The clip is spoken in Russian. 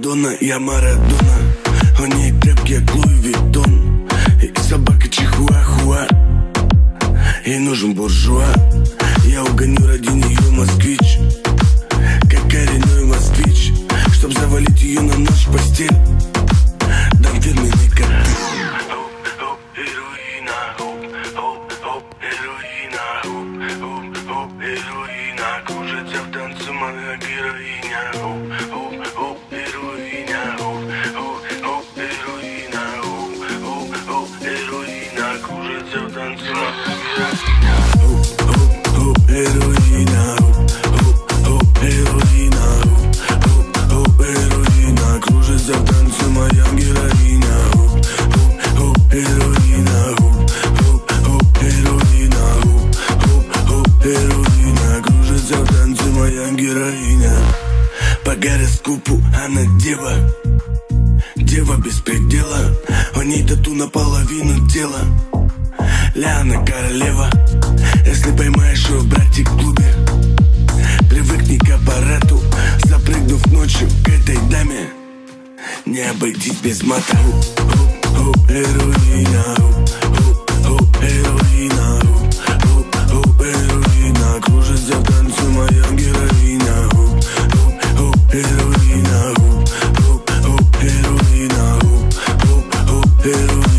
Марадона, я Марадона. У ней тряпки, как Луи Виттон. И собака чихуахуа. Ей нужен буржуа. Я угоню ради нее москвич, как коренной москвич, чтоб завалить ее на ночь в постель. Дам фирменный коктейль. Героина, кружится в танце моя героиня. Героиня, героина, героина, кружится в танце моя героиня. Героина, героина, героина, кружится в танце моя героиня. Героина, героина, кружится в танце моя героиня. По гороскопу она дева, дева без предела. У ней тату наполовину тела. Ляна королева. Если поймаешь ее, братик, в клубе, привыкни к аппарату. Запрыгнув ночью к этой даме, не обойтись без мата. Героина, героина, героина, кружится в танце моя героиня. Героина, героина, героина.